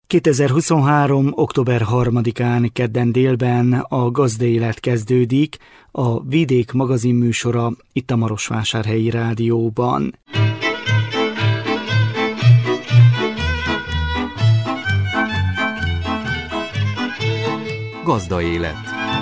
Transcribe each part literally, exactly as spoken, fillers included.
kétezer-huszonhárom. október harmadikán kedden délben a Gazdaélet kezdődik, a Vidék magazin műsora itt a Marosvásárhelyi Rádióban. Gazdaélet.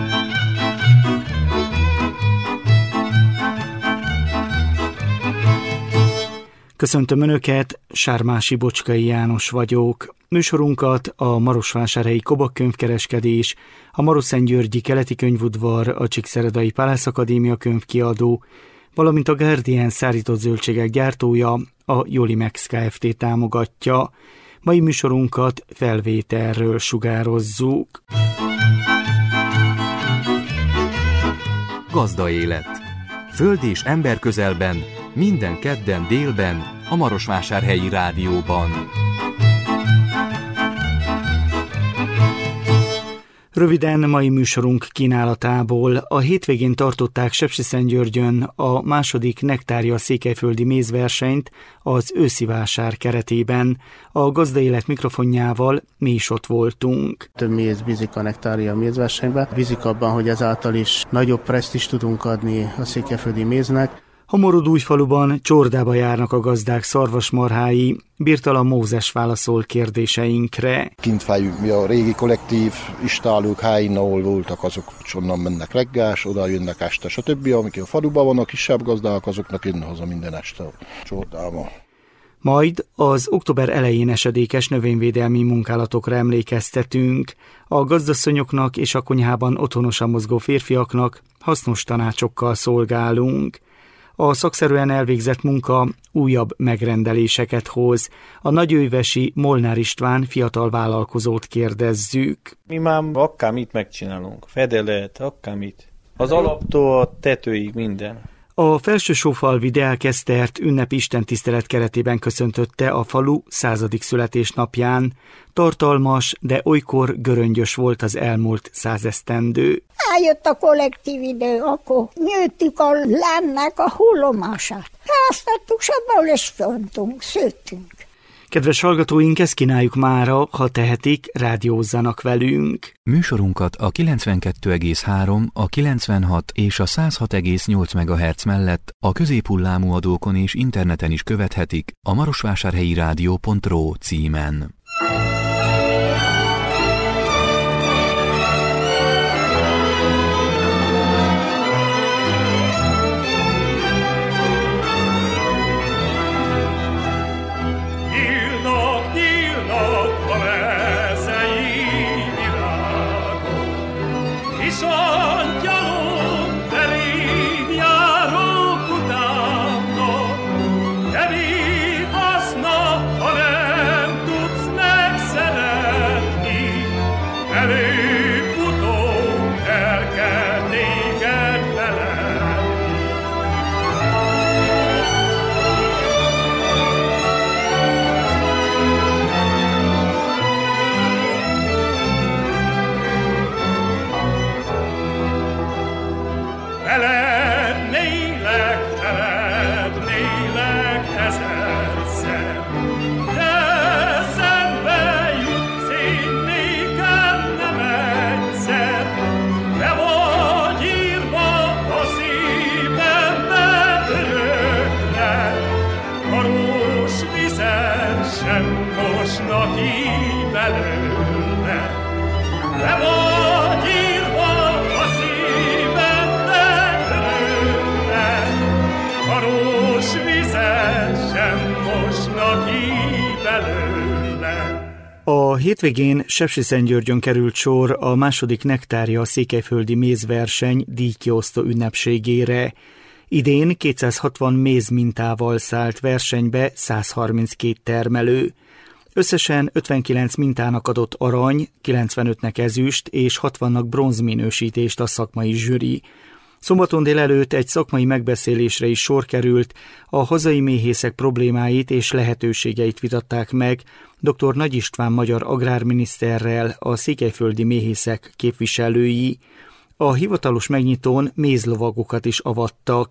Köszöntöm Önöket, Sármási Bocskai János vagyok. Műsorunkat a Marosvásárhelyi Kobak könyvkereskedés, a Maroszentgyörgyi Keleti Könyvudvar, a Csíkszeredai Palász Akadémia könyvkiadó, valamint a Guardian szárított zöldségek gyártója, a Jolimex Kft. Támogatja. Mai műsorunkat felvételről sugározzuk. Gazdaélet. Föld és ember közelben, minden kedden délben, a Marosvásárhelyi Rádióban. Röviden mai műsorunk kínálatából. A hétvégén tartották Sepsiszentgyörgyön a második Nektária székelyföldi mézversenyt az őszi vásár keretében. A Gazdaélet mikrofonjával mi is ott voltunk. Több méz bízik a Nektária mézversenyben. Bízik abban, hogy ezáltal is nagyobb presztízst tudunk adni a székelyföldi méznek. Hamorodújfaluban csordába járnak a gazdák szarvasmarhái. Birtalan Mózes válaszol kérdéseinkre. Kint fejünk mi a régi kollektív istálók helyin, ahol voltak, azok onnan mennek reggás, oda jönnek este, stb. Amik a faluban vannak kisebb gazdák, azoknak jönne haza minden este a csordába. Majd az október elején esedékes növényvédelmi munkálatokra emlékeztetünk. A gazdasszonyoknak és a konyhában otthonosan mozgó férfiaknak hasznos tanácsokkal szolgálunk. A szakszerűen elvégzett munka újabb megrendeléseket hoz. A nagyőjvesi Molnár István fiatal vállalkozót kérdezzük. Mi már akármit megcsinálunk. Fedelet, akármit. Az alaptól a tetőig minden. A Felsősófalvi Deák Esztert ünnepi istentisztelet keretében köszöntötte a falu századik születésnapján. Tartalmas, de olykor göröngyös volt az elmúlt százesztendő. Eljött a kollektív idő, akkor nyőttük a lennek a hullomását. Rásztattuk seből, és föntunk, szőttünk. Kedves hallgatóink, ezt kínáljuk mára, ha tehetik, rádiózzanak velünk. Műsorunkat a kilencvenkettő egész három, a kilencvenhat és a száz hat egész nyolc megahertz mellett a középhullámú adókon és interneten is követhetik a marosvásárhelyi rádió pont ro címen. A hétvégén Sepsiszentgyörgyön került sor a második Nektária székelyföldi mézverseny díjkiosztó ünnepségére. Idén kétszázhatvan mézmintával szállt versenybe száz harminckét termelő. Összesen ötvenkilenc mintának adott arany, kilencvenötnek ezüst és hatvannak bronzminősítést a szakmai zsűri. Szombaton délelőtt egy szakmai megbeszélésre is sor került, a hazai méhészek problémáit és lehetőségeit vitatták meg dr. Nagy István magyar agrárminiszterrel, a székelyföldi méhészek képviselői. A hivatalos megnyitón mézlovagokat is avattak.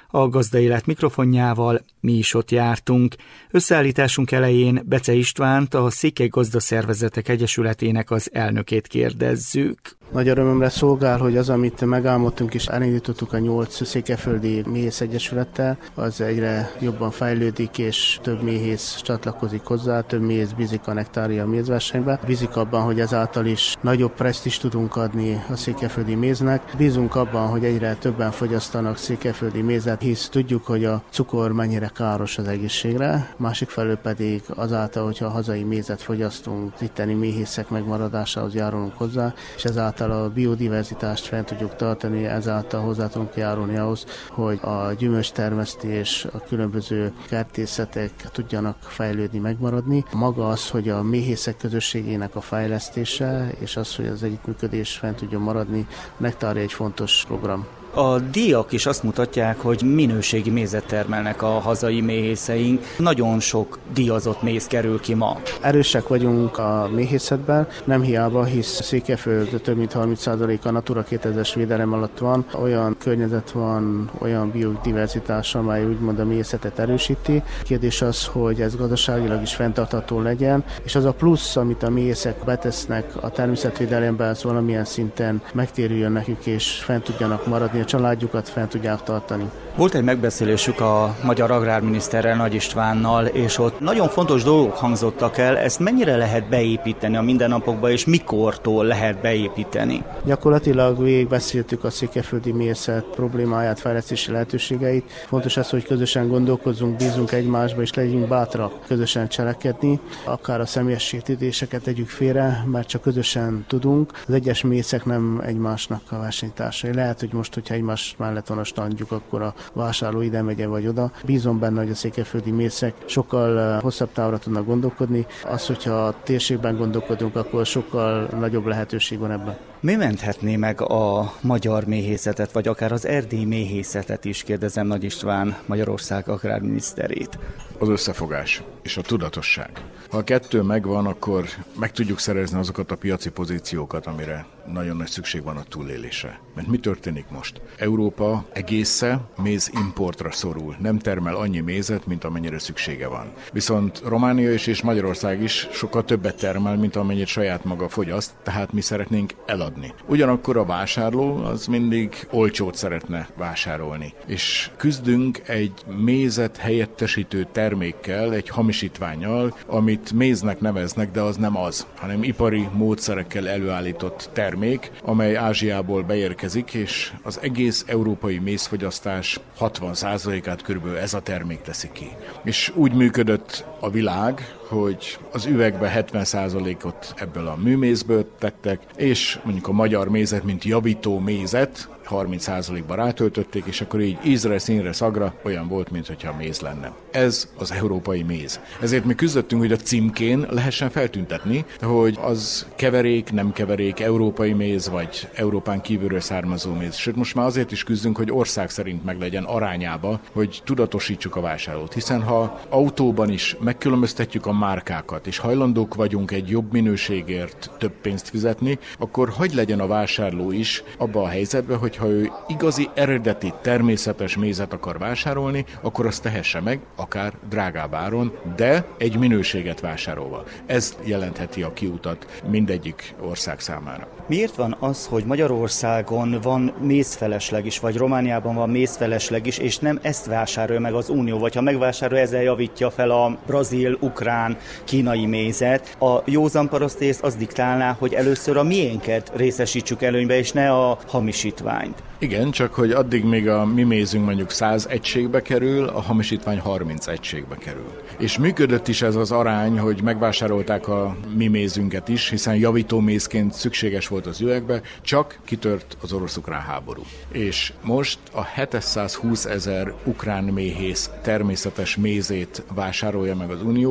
A Gazdaélet mikrofonjával mi is ott jártunk. Összeállításunk elején Bece Istvánt, a Székely Gazdaszervezetek Egyesületének az elnökét kérdezzük. Nagy örömömre szolgál, hogy az, amit megálmodtunk és elindítottuk a nyolc székelyföldi méhész egyesülettel, az egyre jobban fejlődik, és több méhész csatlakozik hozzá, több méhész bízik a nektária mézversenybe. Bízik abban, hogy ezáltal is nagyobb presztízst tudunk adni a székelyföldi méznek. Bízunk abban, hogy egyre többen fogyasztanak székelyföldi mézet, hisz tudjuk, hogy a cukor mennyire káros az egészségre. Másik felől pedig azáltal, hogyha a hazai mézet fogyasztunk, itteni méhészek megmaradásához járulunk hozzá, és ezáltal a biodiverzitást fent tudjuk tartani, ezáltal hozzá tudunk járulni ahhoz, hogy a gyümölcstermesztés, a különböző kertészetek tudjanak fejlődni, megmaradni. Maga az, hogy a méhészek közösségének a fejlesztése, és az, hogy az együttműködés fent tudjon maradni, a nektária egy fontos program. A díjak is azt mutatják, hogy minőségi mézet termelnek a hazai méhészeink. Nagyon sok díjazott méz kerül ki ma. Erősek vagyunk a méhészetben, nem hiába, hisz Székelyföld több mint harminc százalék a Natura kétezres védelem alatt van. Olyan környezet van, olyan biodiverzitás, amely úgymond a méhészetet erősíti. Kérdés az, hogy ez gazdaságilag is fenntartható legyen, és az a plusz, amit a méhészek betesznek a természetvédelemben, az valamilyen szinten megtérüljön nekük, és fent tudjanak maradni, a családjukat fent tudják tartani. Volt egy megbeszélésük a magyar agrárminiszterrel, Nagy Istvánnal, és ott nagyon fontos dolgok hangzottak el. Ezt mennyire lehet beépíteni a mindennapokba, és mikortól lehet beépíteni? Gyakorlatilag végigbeszéltük a székelyföldi méhészet problémáját, fejlesztési lehetőségeit. Fontos az, hogy közösen gondolkozzunk, bízunk egymásba, és legyünk bátrak közösen cselekedni. Akár a személyes sértődéseket tegyük félre, mert csak közösen tudunk. Az egyes méhészek nem egymásnak a versenytársai. Lehet, hogy most, hogyha egymás mellett van a standjuk, akkor a vásárló ide megye vagy oda. Bízom benne, hogy a székelyföldi méhészek sokkal hosszabb távra tudnak gondolkodni. Az, hogyha a térségben gondolkodunk, akkor sokkal nagyobb lehetőség van ebben. Mi menthetné meg a magyar méhészetet, vagy akár az erdélyi méhészetet is, kérdezem Nagy István, Magyarország agrárminiszterét? Az összefogás és a tudatosság. Ha a kettő megvan, akkor meg tudjuk szerezni azokat a piaci pozíciókat, amire nagyon nagy szükség van a túlélésre. Mert mi történik most? Európa egésze méz importra szorul. Nem termel annyi mézet, mint amennyire szüksége van. Viszont Románia is és Magyarország is sokkal többet termel, mint amennyit saját maga fogyaszt, tehát mi szeretnénk eladni. Ugyanakkor a vásárló az mindig olcsót szeretne vásárolni. És küzdünk egy mézet helyettesítő termékkel, egy hamisítvánnyal, amit méznek neveznek, de az nem az, hanem ipari módszerekkel előállított termék, amely Ázsiából beérkezik, és az egész európai mézfogyasztás hatvan százalékát körülbelül ez a termék teszi ki. És úgy működött a világ, hogy az üvegbe hetven százalékot ebből a műmézből tettek, és mondjuk a magyar mézet, mint javító mézet harminc százalékba rátöltötték, és akkor így ízre, színre, szagra olyan volt, mintha méz lenne. Ez az európai méz. Ezért mi küzdöttünk, hogy a címkén lehessen feltüntetni, hogy az keverék, nem keverék, európai méz, vagy Európán kívülről származó méz. Sőt, most már azért is küzdünk, hogy ország szerint meglegyen arányába, hogy tudatosítsuk a vásárlót. Hiszen ha autóban is megkülönböztetjük a márkákat, és hajlandók vagyunk egy jobb minőségért több pénzt fizetni, akkor hagy legyen a vásárló is abba a helyzetben, hogy ha ő igazi, eredeti, természetes mézet akar vásárolni, akkor azt tehesse meg, akár drágább áron, de egy minőséget vásárolva. Ez jelentheti a kiutat mindegyik ország számára. Miért van az, hogy Magyarországon van mézfelesleg is, vagy Romániában van mézfelesleg is, és nem ezt vásárolja meg az Unió, vagy ha megvásárolja, ezzel javítja fel a brazil, ukrán, kínai mézet. A józan parasztész az diktálná, hogy először a miénket részesítsük előnybe, és ne a hamisítványt. Igen, csak hogy addig még a mi mézünk mondjuk száz egységbe kerül, a hamisítvány harminc egységbe kerül. És működött is ez az arány, hogy megvásárolták a mi mézünket is, hiszen javító mézként szükséges volt az üvegbe, csak kitört az orosz-ukrán háború. És most a hétszázhúsz ezer ukrán méhész természetes mézét vásárolja meg az Unió, hiszen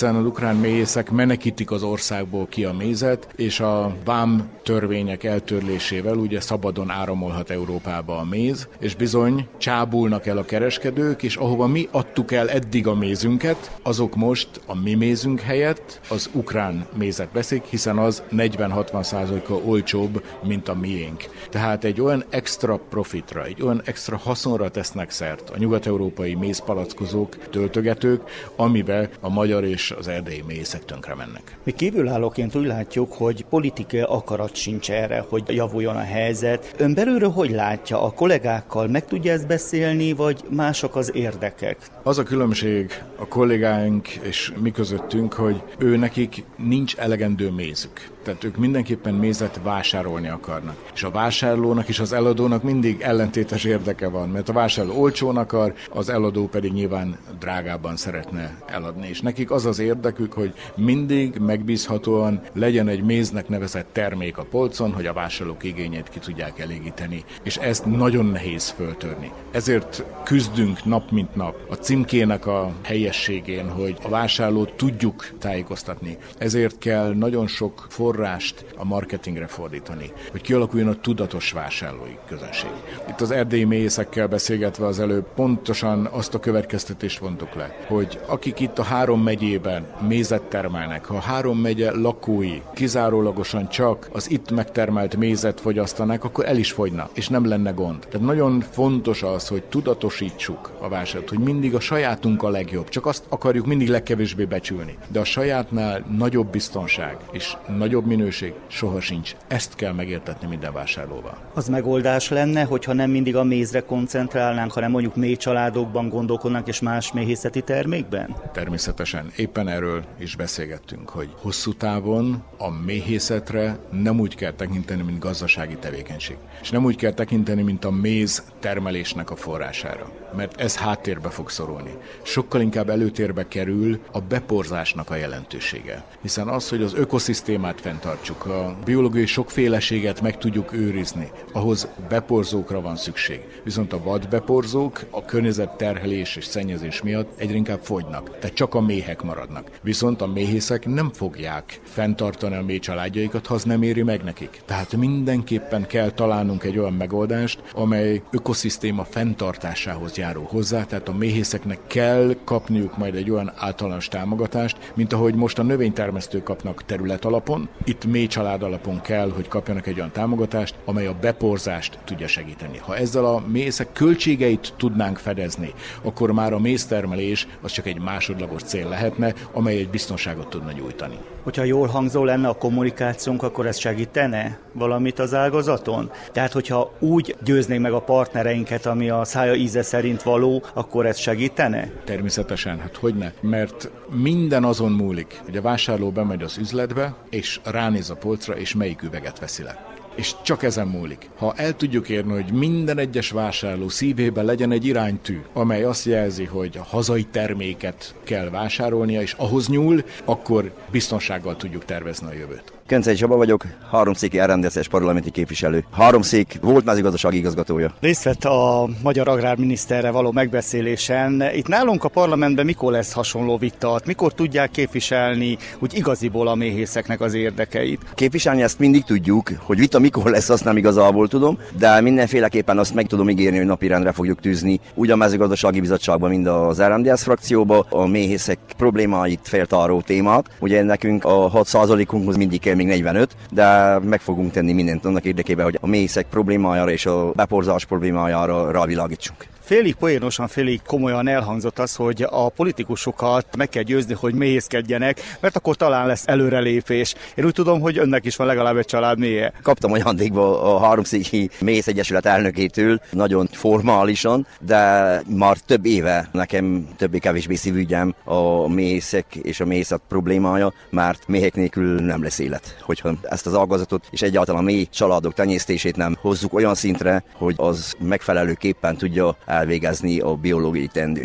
hiszen az ukrán méhészek menekítik az országból ki a mézet, és a vám törvények eltörlésével ugye szabadon áramolhat Európába a méz, és bizony csábulnak el a kereskedők, és ahova mi adtuk el eddig a mézünket, azok most a mi mézünk helyett az ukrán mézet veszik, hiszen az negyven-hatvan százalékkal olcsóbb, mint a miénk. Tehát egy olyan extra profitra, egy olyan extra haszonra tesznek szert a nyugat-európai mézpalackozók, töltögetők, amiben a magyar és az erdélyi méhészek tönkre mennek. Mi kívülállóként úgy látjuk, hogy politikai akarat sincs erre, hogy javuljon a helyzet. Ön belülről hogy látja? A kollégákkal meg tudja ezt beszélni, vagy mások az érdekek? Az a különbség a kollégáink és mi közöttünk, hogy ő nekik nincs elegendő mézük. Tehát ők mindenképpen mézet vásárolni akarnak. És a vásárlónak és az eladónak mindig ellentétes érdeke van, mert a vásárló olcsón akar, az eladó pedig nyilván drágábban szeretne eladni. És nekik az az érdekük, hogy mindig megbízhatóan legyen egy méznek nevezett termék a polcon, hogy a vásárlók igényét ki tudják elégíteni. És ezt nagyon nehéz föltörni. Ezért küzdünk nap mint nap a címkének a helyességén, hogy a vásárlót tudjuk tájékoztatni. Ezért kell nagyon sok forrást a marketingre fordítani, hogy kialakuljon a tudatos vásárlói közönség. Itt az erdélyi méhészekkel beszélgetve az előbb pontosan azt a következtetést vontuk le, hogy akik itt a három megyében mézet termelnek, ha a három megye lakói kizárólagosan csak az itt megtermelt mézet fogyasztanak, akkor el is fogyna, és nem lenne gond. Tehát nagyon fontos az, hogy tudatosítsuk a vásárlót, hogy mindig a sajátunk a legjobb, csak azt akarjuk mindig legkevésbé becsülni. De a sajátnál nagyobb biztonság és nagyobb minőség soha sincs. Ezt kell megértetni minden vásárlóval. Az megoldás lenne, hogyha nem mindig a mézre koncentrálnánk, hanem mondjuk mély családokban gondolkodnánk és más méhészeti termékben? Természetesen. Éppen erről is beszélgettünk, hogy hosszú távon a méhészetre nem úgy kell tekinteni, mint gazdasági tevékenység. És nem úgy kell tekinteni, mint a méz termelésnek a forrására. Mert ez háttérbe fog szorulni. Sokkal inkább előtérbe kerül a beporzásnak a jelentősége. Hiszen az, hogy az ökoszisztémát fenntartsuk, a biológiai sokféleséget meg tudjuk őrizni, ahhoz beporzókra van szükség. Viszont a vadbeporzók a környezetterhelés és szennyezés miatt egyre inkább fogynak, tehát csak a méhek maradnak. Viszont a méhészek nem fogják fenntartani a méh családjaikat, ha az nem éri meg nekik. Tehát mindenképpen kell találnunk egy olyan megoldást, amely ökoszisztéma fenntartásához járul hozzá, tehát a méhészeknek kell kapniuk majd egy olyan általános támogatást, mint ahogy most a növénytermesztők kapnak terület alapon, itt méh család alapon kell, hogy kapjanak egy olyan támogatást, amely a beporzást tudja segíteni. Ha ezzel a méhészek költségeit tudnánk fedezni, akkor már a méztermelés az csak egy másodlagos cél lehetne, amely egy biztonságot tudna nyújtani. Hogyha jól hangzó lenne a kommunikációnk, akkor ez segítene valamit az ágazaton? Tehát, hogyha úgy győznénk meg a partnereinket, ami a szája íze szerint való, akkor ez segítene? Természetesen, hát hogyne? Mert minden azon múlik, hogy a vásárló bemegy az üzletbe, és ránéz a polcra, és melyik üveget veszi le. És csak ezen múlik. Ha el tudjuk érni, hogy minden egyes vásárló szívében legyen egy iránytű, amely azt jelzi, hogy a hazai terméket kell vásárolnia, és ahhoz nyúl, akkor biztonsággal tudjuk tervezni a jövőt. Kencei Csaba vagyok, háromszéki er en dé es es parlamenti képviselő. Háromszék volt mezőgazdasági igazgatója. Részt vett a magyar agrárminiszterrel való megbeszélésen. Itt nálunk a parlamentben mikor lesz hasonló vita? Mikor tudják képviselni úgy igaziból a méhészeknek az érdekeit? Képviselni ezt mindig tudjuk, hogy vita mikor lesz, azt nem igazából tudom, de mindenféleképpen azt meg tudom ígérni, hogy napirendre fogjuk tűzni. Úgy a mezőgazdasági bizottságban, mind az er en dé es frakcióban a méhészek problémáit feltáró témát. Ugye nekünk a hat százalékunkhoz mindig kell még negyvenöt, de meg fogunk tenni mindent annak érdekében, hogy a méhészek problémájára és a beporzás problémájára rávilágítsunk. Félig poénosan, félig komolyan elhangzott az, hogy a politikusokat meg kell győzni, hogy méhészkedjenek, mert akkor talán lesz előrelépés. Én úgy tudom, hogy önnek is van legalább egy család méhe. Kaptam ajándékba a Háromszéki Méhész Egyesület elnökétől, nagyon formálisan, de már több éve nekem többé-kevésbé szívügyem a méhészek és a méhészet problémája, mert méhek nélkül nem lesz élet. Hogyha ezt az ágazatot és egyáltalán a méh családok tenyésztését nem hozzuk olyan szintre, hogy az megfelelőképpen tudja elvégezni a biológiai teendőit.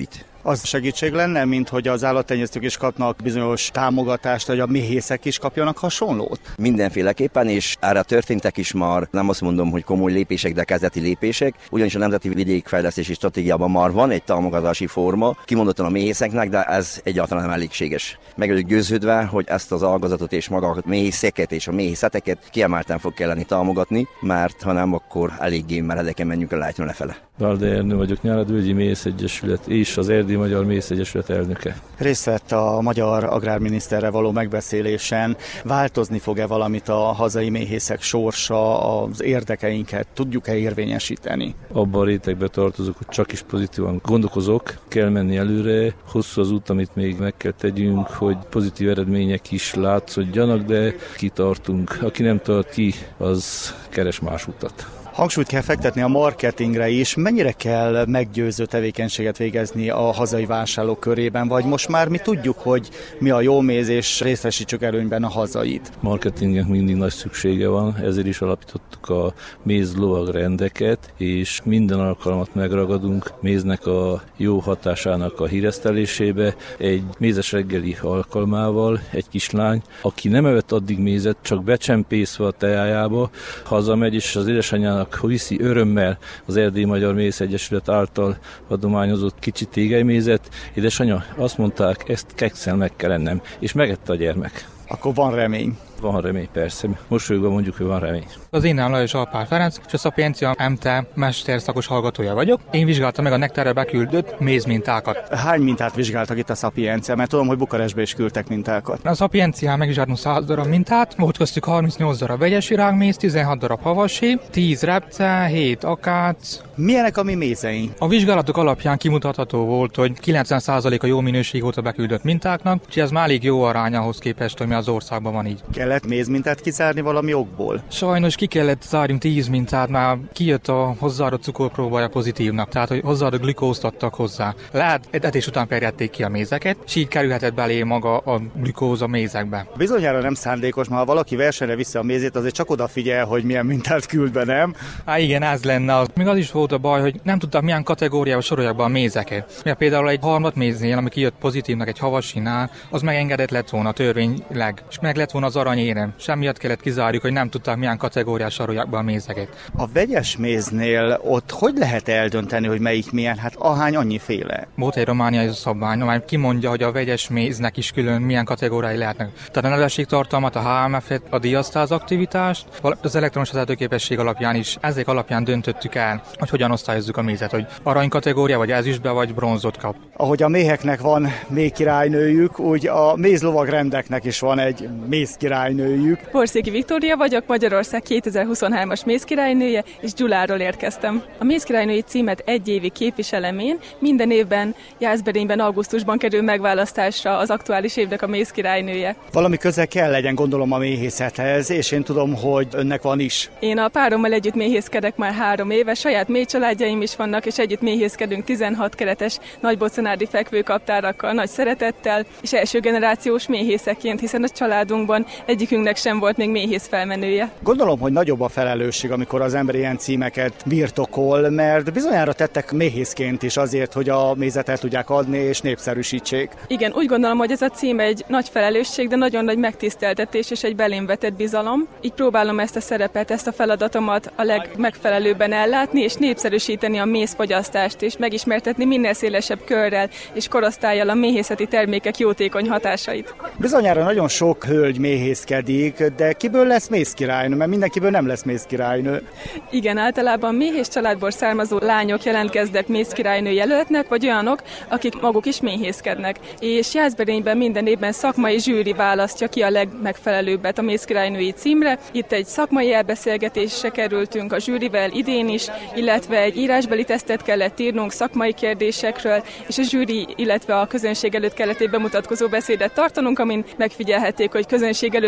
Az segítség lenne, mint hogy az állattenyésztők is kapnak bizonyos támogatást, hogy a méhészek is kapjanak hasonlót? Mindenféleképpen, és erre történtek is már, nem azt mondom, hogy komoly lépések, de kezdeti lépések, ugyanis a Nemzeti Vidékfejlesztési Stratégiában már van egy támogatási forma, kimondottan a méhészeknek, de ez egyáltalán nem elégséges. Meg vagyok győződve, hogy ezt az ágazatot és maga a méhészeket és a méhészeteket kiemelten fog kelleni támogatni, mert ha nem, akkor eléggé meredeken menjünk a lájton lefele. Balde Ernő vagyok, Nyáradvölgyi Méhész Egyesület és az Erdélyi Magyar Méhész Egyesület elnöke. Részt vett a magyar agrárminiszterrel való megbeszélésen. Változni fog-e valamit a hazai méhészek sorsa, az érdekeinket tudjuk-e érvényesíteni? Abban a rétegbe tartozok, hogy csak is pozitívan gondolkozok, kell menni előre, hosszú az út, amit még meg kell tegyünk, hogy pozitív eredmények is látszódjanak, de kitartunk. Aki nem tart ki, az keres más utat. Hangsúlyt kell fektetni a marketingre is. Mennyire kell meggyőző tevékenységet végezni a hazai vásárlók körében, vagy most már mi tudjuk, hogy mi a jó méz, és részesítsük előnyben a hazait? Marketingnek mindig nagy szüksége van, ezért is alapítottuk a méz lovagrendeket, és minden alkalmat megragadunk méznek a jó hatásának a híresztelésébe. Egy mézes reggeli alkalmával egy kislány, aki nem evett addig mézet, csak becsempészve a teájába, hazamegy, és az édesanyjának viszi örömmel az Erdélyi Magyar Méhész Egyesület által adományozott kicsi tégelymézet. Édesanya, azt mondták, ezt kekszel meg kell ennem, és megette a gyermek. Akkor van remény. Van remény, persze. Mosolyogva mondjuk, hogy van remény. Az én nevem Lajos Alpár Ferenc, és a Szapiencia em té e mesterszakos hallgatója vagyok. Én vizsgáltam meg a Nektárra beküldött mézmintákat. Hány mintát vizsgáltak itt a Szapiencia? Mert tudom, hogy Bukarestbe is küldtek mintákat. A Szapiencián megvizsgáltunk száz darab mintát, volt köztük harmincnyolc darab vegyes virágméz, tizenhat darab havasi, tíz repce, hét akác. Milyenek a mi mézeink? A vizsgálatok alapján kimutatható volt, hogy kilencven százalék a jó minőség volt a beküldött mintáknak, úgyhogy ez már elég jó arány ahhoz képest, hogy mi az országban van így. Kellett mézmintát kizárni valami okból? Sajnos ki kellett zárjunk tíz mintát, már kijött a hozzáadott cukorpróbája pozitívnak, tehát hogy hozzáadott glükózt adtak hozzá. Lehet, etés után perjedték ki a mézeket, és így kerülhetett belé maga a glükóz a mézekbe. Bizonyára nem szándékos, mert ha valaki versenyre viszi a mézét, azért csak odafigyel, hogy milyen mintát küld be, nem? Há igen, ez lenne. Még az is volt a baj, hogy nem tudtak milyen kategóriába sorolják be a mézeket. Mert például egy harmadméznél, ami kijött pozitívnak egy havasinál, az megengedett lett volna törvényleg, és meg lett volna az aranyérem. Semmiatt kellett kizárjuk, hogy nem tudták milyen kategóriás sorolják be a mézeket. A vegyes méznél ott hogy lehet eldönteni, hogy melyik milyen? Hát ahány annyiféle. Volt egy romániai szabvány, amely kimondja, hogy a vegyes méznek is külön milyen kategóriái lehetnek. Tehát a nedvességtartalmat, a há em ef-et, a diasztáz aktivitást, az elektromos vezetőképesség alapján is, ezek alapján döntöttük el, hogy hogyan osztályozzuk a mézet, hogy arany kategória, vagy ezüstbe, vagy bronzot kap. Ahogy a méheknek van méhkirálynőjük, úgy a mézlovagrendeknek is van egy mézkirálynőjük. Horszéki Viktória vagyok, Magyarország kétezer-huszonhármas mézkirálynője, és Gyuláról érkeztem. A mézkirálynői címet egy évig képviselem én, minden évben Jászberényben augusztusban kerül megválasztásra az aktuális évnek a mézkirálynője. Valami köze kell legyen, gondolom, a méhészethez, és én tudom, hogy önnek van is. Én a párommal együtt méhészkedek már három éve, saját méhcsaládjaim is vannak, és együtt méhészkedünk tizenhat keretes nagyboconádi fekvőkaptárakkal, nagy szeretettel, és első generációs méhészekként, hiszen a családunkban egyikünknek sem volt még méhész felmenője. Gondolom, hogy nagyobb a felelősség, amikor az ember ilyen címeket birtokol, mert bizonyára tettek méhészként is azért, hogy a mézet el tudják adni és népszerűsítsék. Igen, úgy gondolom, hogy ez a cím egy nagy felelősség, de nagyon nagy megtiszteltetés és egy belém vetett bizalom. Így próbálom ezt a szerepet, ezt a feladatomat a legmegfelelőbben ellátni, és népszerűsíteni a mézfogyasztást, és megismertetni minél szélesebb körrel és korosztállyal a méhészeti termékek jótékony hatásait. Bizonyára nagyon sok hölgy méhészkedik, de kiből lesz mézkirálynő? Mert mindenkiből nem lesz mézkirálynő. Igen, általában méhész családból származó lányok jelentkeznek mézkirálynő jelöltnek, vagy olyanok, akik maguk is méhészkednek. És Jászberényben minden évben szakmai zsűri választja ki a legmegfelelőbbet a mézkirálynői címre. Itt egy szakmai elbeszélgetésre kerültünk a zsűrivel idén is, illetve egy írásbeli tesztet kellett írnunk szakmai kérdésekről, és a zsűri, illetve a közönség előtt kellett egy bemutatkozó beszédet tartanunk, amin megfigyelhették, hogy közönség előtt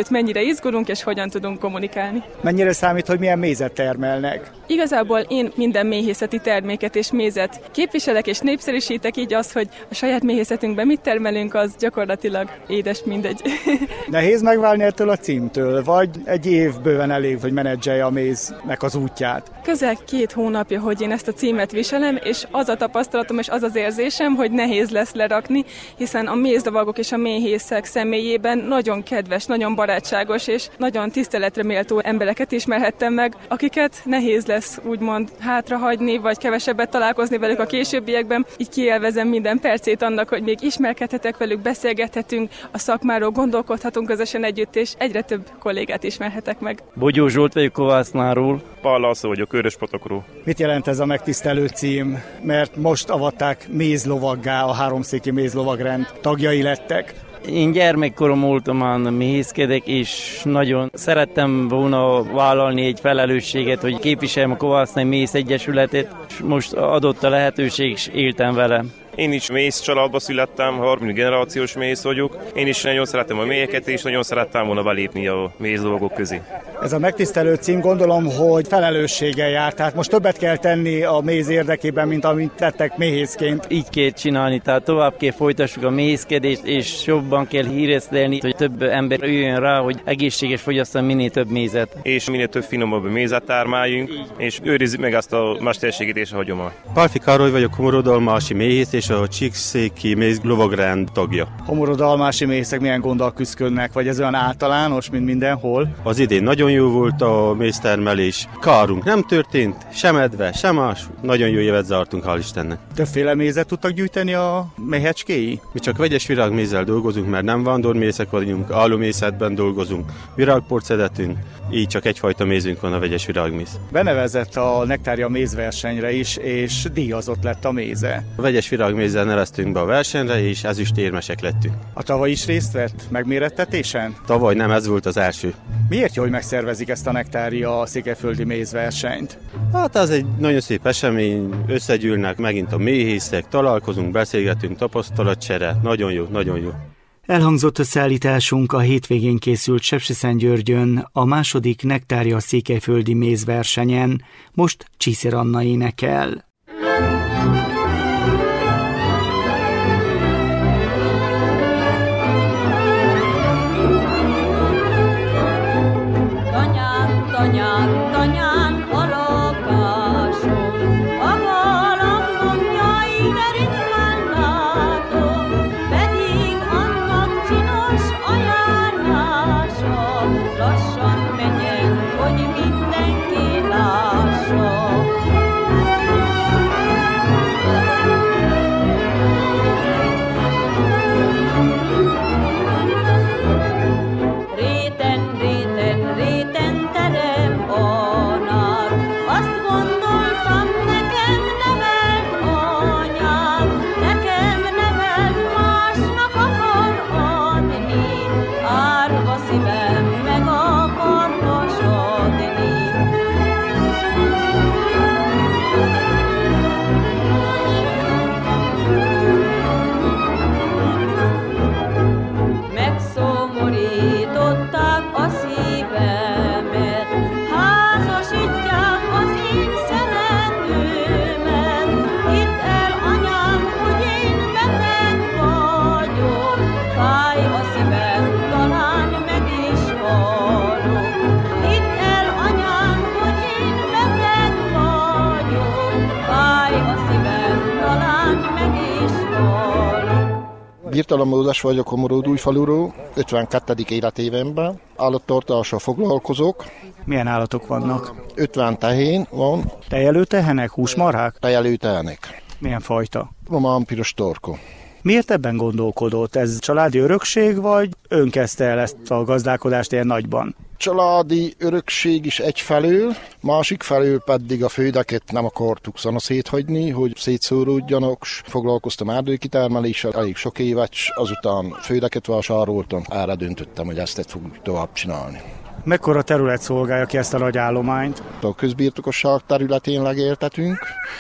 itt mennyire izgulunk és hogyan tudunk kommunikálni. Mennyire számít, hogy milyen mézet termelnek? Igazából én minden méhészeti terméket és mézet képviselek és népszerűsítek, így az, hogy a saját méhészetünkben mit termelünk, az gyakorlatilag édes mindegy. Nehéz megválni ettől a címtől, vagy egy év bőven elég, hogy menedzselje a méznek az útját? Közel két hónapja, hogy én ezt a címet viselem, és az a tapasztalatom és az az érzésem, hogy nehéz lesz lerakni, hiszen a mézlovagok és a méhészek személyében nagyon kedves, nagyon barátságos és nagyon tiszteletre méltó embereket ismerhettem meg, akiket nehéz lesz úgymond hátrahagyni, vagy kevesebbet találkozni velük a későbbiekben. Így kielvezem minden percét annak, hogy még ismerkedhetek velük, beszélgethetünk, a szakmáról gondolkodhatunk közösen együtt, és egyre több kollégát ismerhetek meg. Bogyó Zsolt vagyok Kovásznáról. Pál László vagyok Köröspatokról. Mit jelent ez a megtisztelő cím? Mert most avatták mézlovaggá, a háromszéki mézlovagrend tagjai lettek. Én gyermekkorom óta méhészkedek, és nagyon szerettem volna vállalni egy felelősséget, hogy képviseljem a Kovásznai Méhész Egyesületet, és most adott a lehetőség, és éltem vele. Én is méhész családba születtem, harmadik generációs méhész vagyok. Én is nagyon szeretem a méheket, és nagyon szerettem volna belépni a méhészlovagok közé. Ez a megtisztelő cím, gondolom, hogy felelősséggel jár, tehát most többet kell tenni a méz érdekében, mint amit tettek méhészként. Így kell csinálni, tehát tovább kell folytassuk a méhészkedést, és jobban kell híresztelni, hogy több ember jöjjön rá, hogy egészséges fogyasztani minél több mézet. És minél több finomabb mézet termeljünk, és őrizzük meg ezt a mesterségét és a hagyományt. Pálfi Károly vagyok, homorodalmási méhész, és a Csíkszéki Méz lovagrend tagja. Homorodalmási méhészek milyen gonddal küzdködnek, vagy ez olyan általános, mint mindenhol? Az idén nagyon jó volt a méztermelés. Kárunk nem történt, sem edve, sem más. Nagyon jó évet zártunk, hál' Istennek. Többféle mézet tudtak gyűjteni a méhecskéi? Mi csak vegyes virágmézzel dolgozunk, mert nem vándormészek vagyunk, állómészetben dolgozunk, virágport szedetünk, így csak egyfajta mézünk van, a vegyes virágméz. Benevezett a Nektária mézversenyre is, és díjazott lett a méze. A vegyes virágmézzel neveztünk be a versenyre, és ezüstérmesek lettünk. A tavaly is részt vett megmérettetésen? Tavaly nem, ez volt az első. Miért jó, hogy megszervezik ezt a Nektária székelyföldi mézversenyt? Hát ez egy nagyon szép esemény, összegyűlnek megint a méhészek, találkozunk, beszélgetünk, tapasztalatcsere, nagyon jó, nagyon jó. Elhangzott összeállításunk a hétvégén készült Sepsiszentgyörgyön, a második Nektária székelyföldi mézversenyen, most Csíszér Anna énekel. Tanyán, tanyán, tanyán, a lakásom, a galambom, jaj, de ritkán látom, pedig annak csinos ajánlása, lassan menjen, hogy mindenki lássa. Réten, réten, réten terem a nár, azt gondoltam, nekem nevelt anyám, nekem nevelt, másnak akar adni, árva szívem meg akar hasadni. Megszomorították a szívemet, házasítják az én szeretőmet. Hidd el, anyám, hogy én beteg vagyok, fáj a szívem, talán meg is halok. Hidd el, anyám, hogy én beteg vagyok, fáj a szívem, talán meg is halok. Birtala Mózes vagyok Komoródújfaluról, ötvenkettedik életévemben. Állattartással foglalkozok. Milyen állatok vannak? ötven tehén van. Tejelő tehenek, húsmarhák? Tejelő tehenek. Milyen fajta? Román piros torka. Miért ebben gondolkodott? Ez családi örökség, vagy ön kezdte el ezt a gazdálkodást ilyen nagyban? Családi örökség is egyfelől, másik felől pedig a földeket nem akartuk szanaszéthagyni, hogy szétszóródjanak. Foglalkoztam erdőkitermeléssel elég sok évet, azután földeket vásároltam, erre döntöttem, hogy ezt fogjuk tovább csinálni. Mekkora terület szolgálja ki ezt a nagy állományt? A közbirtokosság területén legéltetünk.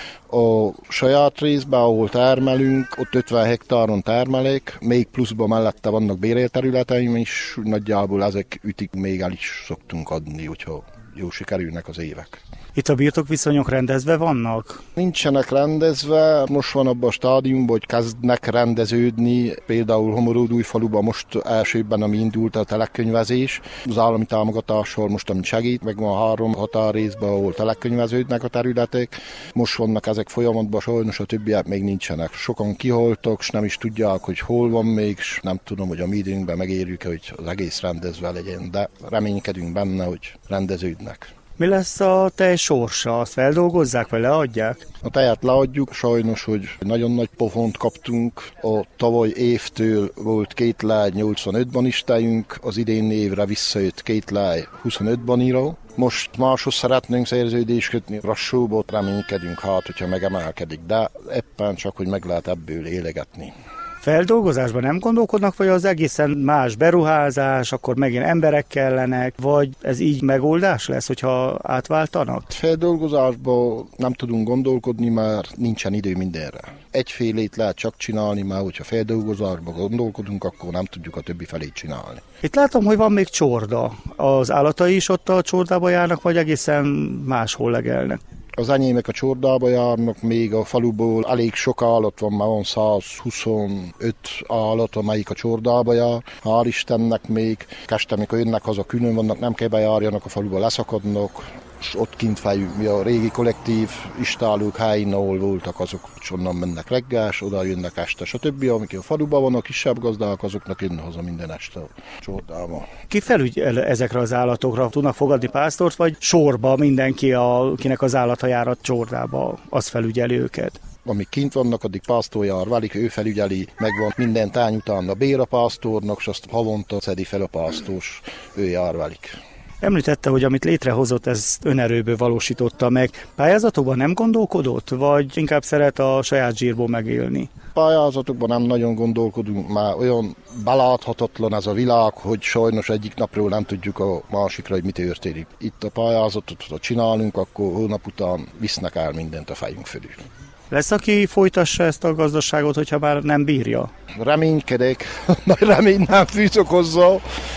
A saját részben, ahol termelünk, ott ötven hektáron termelék, még pluszban mellette vannak bérélterületeim is, nagyjából ezek ütik, még el is szoktunk adni, hogyha jó sikerülnek az évek. Itt a birtokviszonyok rendezve vannak? Nincsenek rendezve, most van abban a stádiumban, hogy kezdnek rendeződni, például Homoródújfaluban most elsőbben, ami indult a telekönyvezés, az állami támogatással most, amit segít, meg van három határrészben, ahol telekönyveződnek a területek, most vannak ezek folyamatban, sajnos a többiek még nincsenek. Sokan kihaltak, és nem is tudják, hogy hol van még, és nem tudom, hogy a mi időnkben megérjük, hogy az egész rendezve legyen, de reménykedünk benne, hogy rendeződnek. Mi lesz a tej sorsa? Azt feldolgozzák, vagy leadják? A tejet leadjuk, sajnos, hogy nagyon nagy pofont kaptunk. A tavaly évtől volt két láj nyolcvanöt is tejünk, az idén évre visszajött két láj huszonöt banira. Most máshoz szeretnénk szerződést kötni, lassúból reménykedünk, hát, hogyha megemelkedik, de éppen csak, hogy meg lehet ebből élegetni. Feldolgozásban nem gondolkodnak, vagy az egészen más beruházás, akkor megint emberek kellenek, vagy ez így megoldás lesz, hogyha átváltanak? Feldolgozásban nem tudunk gondolkodni, mert nincsen idő mindenre. Egyfélét lehet csak csinálni, mert hogyha feldolgozásban gondolkodunk, akkor nem tudjuk a többi felét csinálni. Itt látom, hogy van még csorda. Az állatai is ott a csordába járnak, vagy egészen máshol legelnek? Az enyémek a csordába járnak, még a faluból elég sok állat van, már van száz huszonöt állat, amelyik a csordába jár. Hál' Istennek még, este, amikor jönnek haza, külön vannak, nem kell bejárjanak, a faluba leszakadnak, és ott kint fejük, mi a régi kollektív istálók helyén, ahol voltak, azok onnan mennek reggás, oda jönnek este, és a többi, amik a faluban vannak, kisebb gazdák, azoknak jönnek haza minden este a csordába. Ki felügyel ezekre az állatokra? Tudnak fogadni pásztort, vagy sorba mindenki, akinek az állata jár a csordába, az felügyeli őket? Amik kint vannak, addig pásztor jár velük, ő felügyeli, megvan minden tány után a bér a pásztornak, és azt havonta szedi fel a pásztors, ő jár velük. Említette, hogy amit létrehozott, ezt önerőből valósította meg. Pályázatokban nem gondolkodott, vagy inkább szeret a saját zsírból megélni? Pályázatokban nem nagyon gondolkodunk, már olyan beláthatatlan ez a világ, hogy sajnos egyik napról nem tudjuk a másikra, hogy mi történik. Itt a pályázatot, ha csinálunk, akkor hónap után visznek el mindent a fejünk fölül. Lesz, aki folytassa ezt a gazdaságot, hogyha már nem bírja? Reménykedek, nagy remény nem fűzök hozzá,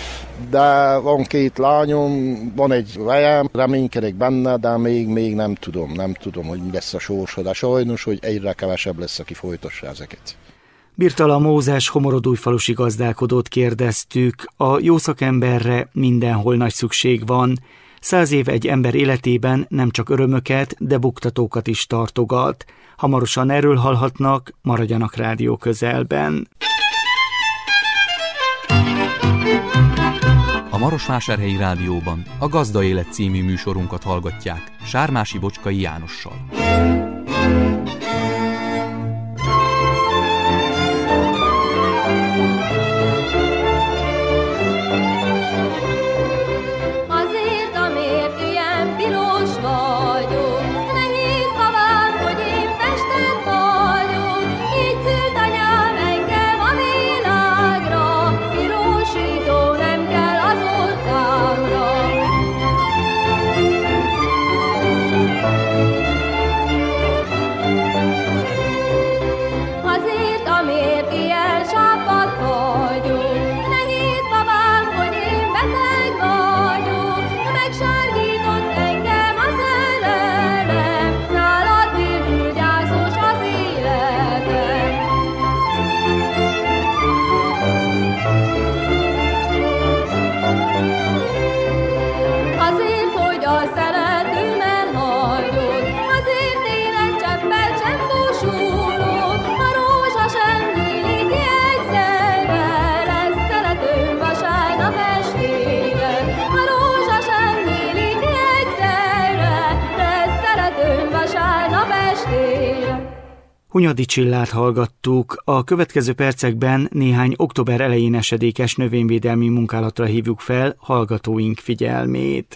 de van két lányom, van egy vejem, reménykedek benne, de még, még nem tudom, nem tudom, hogy mi lesz a sorsa, de sajnos, hogy egyre kevesebb lesz, aki folytassa ezeket. Birtala Mózes Homorodújfalusi gazdálkodót kérdeztük, a jó szakemberre mindenhol nagy szükség van. Száz év egy ember életében nem csak örömöket, de buktatókat is tartogat. Hamarosan erről hallhatnak, maradjanak rádió közelben. A Marosvásárhelyi Rádióban a Gazda Élet című műsorunkat hallgatják Sármási Bocskai Jánossal. Azért, amért ilyen piros vagyok, ne hidd havám, hogy én festett vagyok, így szült anyám engem a világra, pirosító nem kell az orcámra. Azért, amért ilyen sápadt vagyok, ne hidd babám, hogy én beteg vagyok, megsárgított engem a szerelem, nálad bírül gyászos az életem. Azért, hogy a szeretőmet hagyod, azért én egy cseppet sem búsulok, a rózsa sem nyílik egyszerre, lesz szeretőm vasárnap estére. A rózsa sem nyílik egyszerre, lesz szeretőm vasárnap estére. Hunyadi Csillát hallgattuk, a következő percekben néhány október elején esedékes növényvédelmi munkálatra hívjuk fel hallgatóink figyelmét.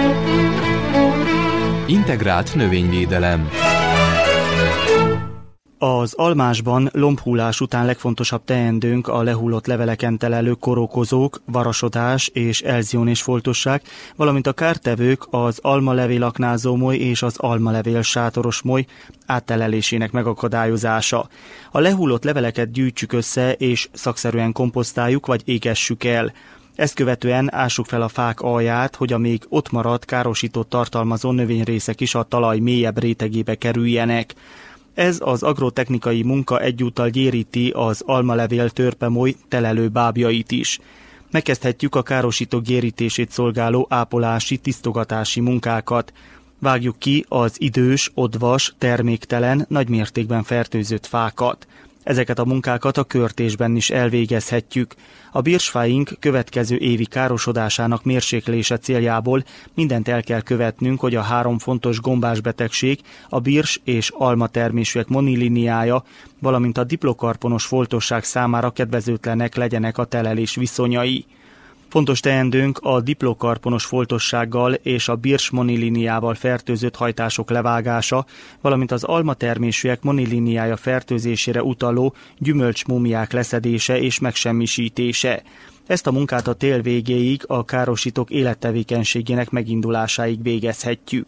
Integrált növényvédelem. Az almásban lombhullás után legfontosabb teendőnk a lehullott leveleken telelő korokozók, varasodás és elzionés foltosság, valamint a kártevők, az almalevél aknázómoly és az almalevél sátoros moly áttelelésének megakadályozása. A lehullott leveleket gyűjtsük össze és szakszerűen komposztáljuk vagy égessük el. Ezt követően ássuk fel a fák alját, hogy a még ott maradt károsított tartalmazó növényrészek is a talaj mélyebb rétegébe kerüljenek. Ez az agrotechnikai munka egyúttal gyéríti az almalevél törpemoly telelő bábjait is. Megkezdhetjük a károsítók gyérítését szolgáló ápolási, tisztogatási munkákat. Vágjuk ki az idős, odvas, terméktelen, nagymértékben fertőzött fákat. Ezeket a munkákat a körtésben is elvégezhetjük. A birsfáink következő évi károsodásának mérséklése céljából mindent el kell követnünk, hogy a három fontos gombás betegség, a birs és alma termésűek moniliniája, valamint a diplokarponos foltosság számára kedvezőtlenek legyenek a telelés viszonyai. Fontos teendőnk a diplokarponos foltossággal és a birs moniliniával fertőzött hajtások levágása, valamint az alma termésűek moniliniája fertőzésére utaló gyümölcsmúmiák leszedése és megsemmisítése. Ezt a munkát a tél végéig, a károsítók élettevékenységének megindulásáig végezhetjük.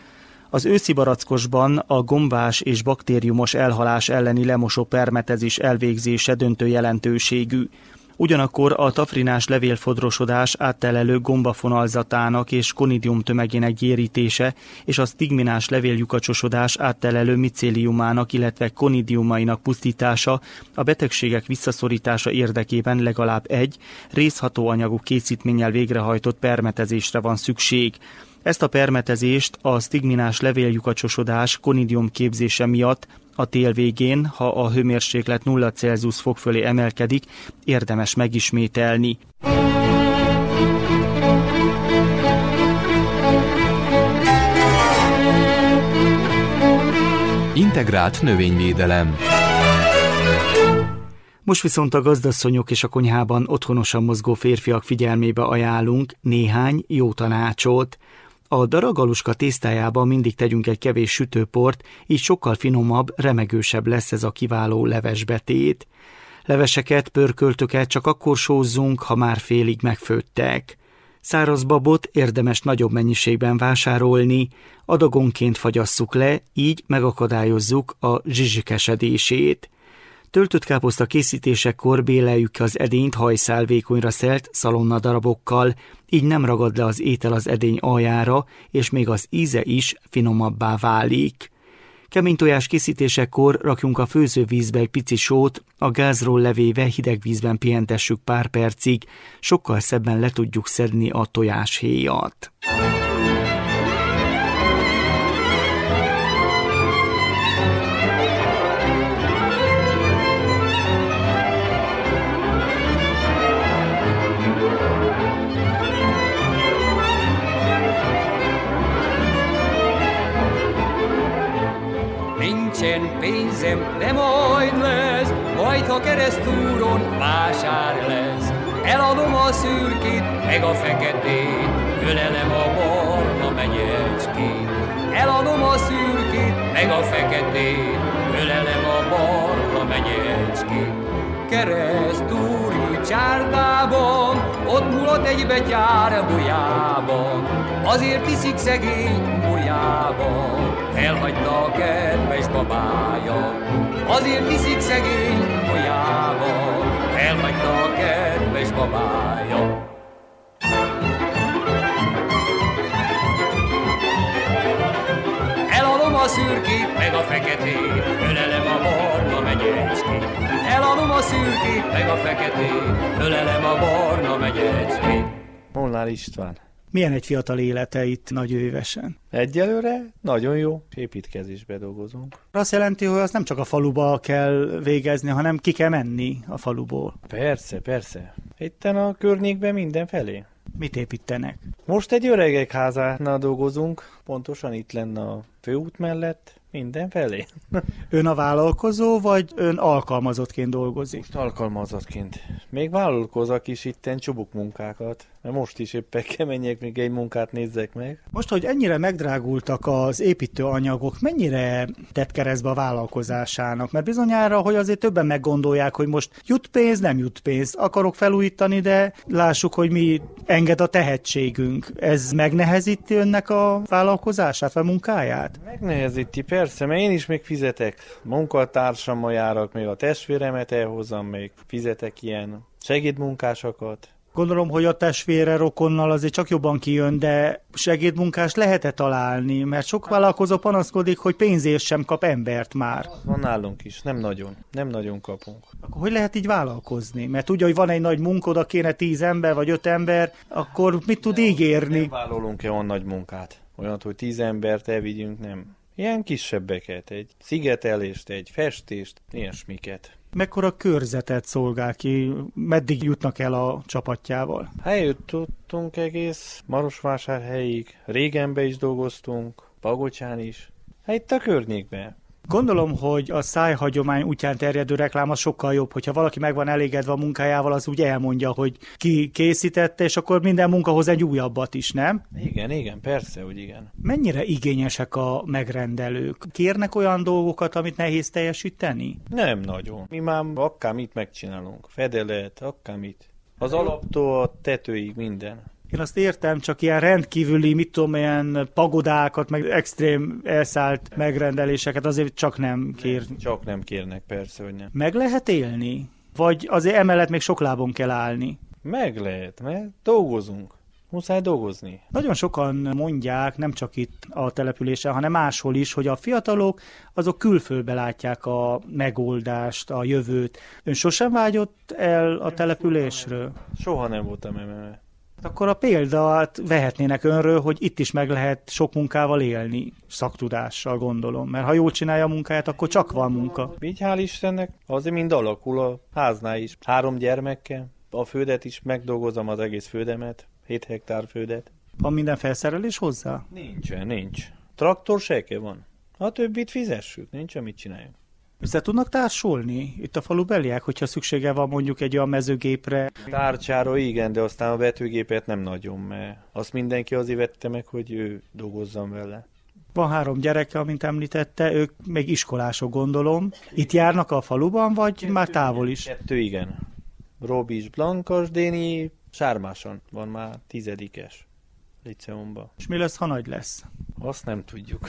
Az őszi barackosban a gombás és baktériumos elhalás elleni lemosó permetezés elvégzése döntő jelentőségű. Ugyanakkor a tafrinás levélfodrosodás áttelelő gombafonalzatának és konidium tömegének gyérítése és a sztigminás levéllyukacsosodás áttelelő micéliumának, illetve konidiumainak pusztítása a betegségek visszaszorítása érdekében legalább egy részhatóanyagú készítménnyel végrehajtott permetezésre van szükség. Ezt a permetezést a sztigminás levéllyukacsosodás konidium képzése miatt a tél végén, ha a hőmérséklet nulla Celsius fok fölé emelkedik, érdemes megismételni. Integrált növényvédelem. Most viszont a gazdasszonyok és a konyhában otthonosan mozgó férfiak figyelmébe ajánlunk néhány jó tanácsot. A daragaluska tésztájában mindig tegyünk egy kevés sütőport, így sokkal finomabb, remegősebb lesz ez a kiváló levesbetét. Leveseket, pörköltöket csak akkor sózzunk, ha már félig megfőttek. Száraz babot érdemes nagyobb mennyiségben vásárolni, adagonként fagyasszuk le, így megakadályozzuk a zsizsikesedését. Töltött káposzta készítésekor béleljük ki az edényt hajszál vékonyra szelt szalonna darabokkal, így nem ragad le az étel az edény aljára, és még az íze is finomabbá válik. Kemény tojás készítésekor rakjunk a főzővízbe egy pici sót, a gázról levéve hideg vízben pihentessük pár percig, sokkal szebben le tudjuk szedni a tojáshéjat. Nincsen pénzem, de majd lesz, majd ha keresztúron vásár lesz. Eladom a szürkét, meg a feketét, ölelem a barna menyecskét. Eladom a szürkét, meg a feketét, ölelem a barna menyecskét. Keresztúri csárdában, ott mulat egy betyár bujában, azért iszik szegény bujában, elhagyta a kedves babája. Azért iszik szegény bujában, elhagyta a kedves babája. Eladom a szürkét, meg a feketét, ölelem a barna menyecskét. Eladom a szürkét, meg a feketét, ölelem a barna menyecskét. Molnár István. Milyen egy fiatal élete itt Nagyővesen? Egyelőre nagyon jó, építkezésbe dolgozunk. Azt jelenti, hogy azt nem csak a faluba kell végezni, hanem ki kell menni a faluból. Persze, persze. Itten a környékben mindenfelé. Mit építenek? Most egy öregek házánál dolgozunk, pontosan itt lenne a főút mellett. Mindenfelé. Ön a vállalkozó, vagy ön alkalmazottként dolgozik? Most alkalmazottként. Még vállalkozak is itten csubuk munkákat. Mert most is éppen kell menjek, még egy munkát nézzek meg. Most, hogy ennyire megdrágultak az építőanyagok, mennyire tett keresztbe a vállalkozásának? Mert bizonyára, hogy azért többen meggondolják, hogy most jut pénz, nem jut pénz. Akarok felújítani, de lássuk, hogy mi enged a tehetségünk. Ez megnehezíti önnek a vállalkozását, vagy munkáját? Megnehezíti, persze, mert én is még fizetek. Munkatársammal járok, még a testvéremet elhozzam, még fizetek ilyen segédmunkásokat. Gondolom, hogy a testvére rokonnal azért csak jobban kijön, de segédmunkást lehet-e találni? Mert sok vállalkozó panaszkodik, hogy pénzért sem kap embert már. Van nálunk is, nem nagyon, nem nagyon kapunk. Akkor hogy lehet így vállalkozni? Mert tudja, hogy van egy nagy munka, oda kéne tíz ember vagy öt ember, akkor mit tud ígérni? Nem vállalunk-e olyan nagy munkát? Olyat, hogy tíz embert elvigyünk, nem. Ilyen kisebbeket, egy szigetelést, egy festést, ilyesmiket. Mekkora körzetet szolgál ki, meddig jutnak el a csapatjával? Eljutottunk egész Marosvásárhelyig, Régenbe is dolgoztunk, Pagocsán is, hát itt a környékben. Gondolom, hogy a szájhagyomány útján terjedő reklám az sokkal jobb, hogyha valaki meg van elégedve a munkájával, az úgy elmondja, hogy ki készítette, és akkor minden munka hoz egy újabbat is, nem? Igen, igen, persze, hogy igen. Mennyire igényesek a megrendelők? Kérnek olyan dolgokat, amit nehéz teljesíteni? Nem nagyon. Mi már akármit megcsinálunk. Fedelet, akármit. Az alaptól a tetőig minden. Én azt értem, csak ilyen rendkívüli, mit tudom, ilyen pagodákat, meg extrém elszállt megrendeléseket azért csak nem kér. Nem, csak nem kérnek, persze, hogy nem. Meg lehet élni? Vagy azért emellett még sok lábon kell állni? Meg lehet, mert dolgozunk. Muszáj dolgozni. Nagyon sokan mondják, nem csak itt a településen, hanem máshol is, hogy a fiatalok azok külföldbe látják a megoldást, a jövőt. Ön sosem vágyott el a településről? Soha nem voltam emellett. Akkor a példát vehetnének önről, hogy itt is meg lehet sok munkával élni, szaktudással gondolom, mert ha jól csinálja a munkáját, akkor csak van munka. Így hál' Istennek, azért mind alakul a háznál is. Három gyermekkel, a földet is megdolgozom, az egész földemet, hét hektár földet. Van minden felszerelés hozzá? Nincsen, nincs. Traktor seke van. A többit fizessük, nincs, amit csináljunk. Össze tudnak társulni itt a falubeliek, hogyha szüksége van mondjuk egy olyan mezőgépre? Tárcsára igen, de aztán a vetőgépet nem nagyon, mert azt mindenki azért vette meg, hogy ő dolgozzon vele. Van három gyereke, amint említette, ők még iskolások gondolom. Itt járnak a faluban, vagy kettő, már távol is? Kettő igen. Robi is Blankas, Déni Sármáson van már tizedikes liceumban. És mi lesz, ha nagy lesz? Azt nem tudjuk.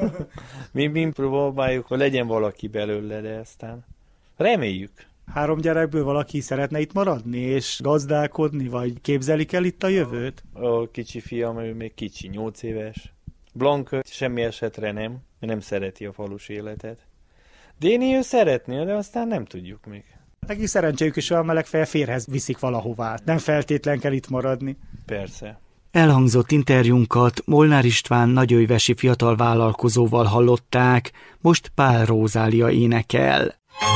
mi, mi próbáljuk, hogy legyen valaki belőle, de aztán reméljük. Három gyerekből valaki szeretne itt maradni, és gazdálkodni, vagy képzelik el itt a jövőt? A kicsi fiam, ő még kicsi, nyolc éves. Blanka semmi esetre nem, mert nem szereti a falus életet. Déni ő szeretné, de aztán nem tudjuk még. Neki szerencséjük is olyan, meleg fel férhez viszik valahová. Nem feltétlen kell itt maradni. Persze. Elhangzott interjúnkat Molnár István nagyőjvesi fiatal vállalkozóval hallották, most Pál Rózália énekel.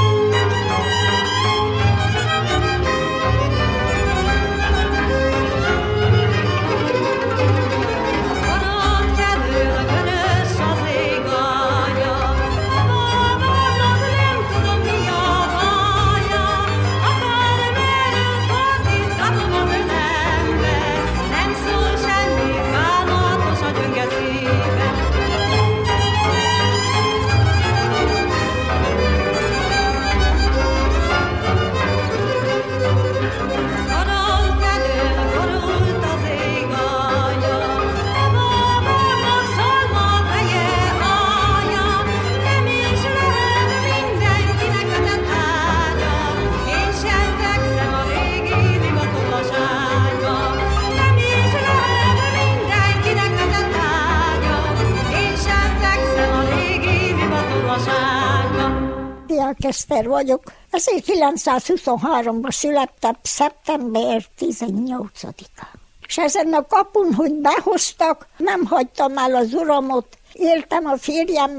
Eszter vagyok. ezerkilencszázhuszonháromban születtem, szeptember tizennyolcadikán. És ezen a kapun, hogy behoztak, nem hagytam el az uramot. Éltem a férjemmel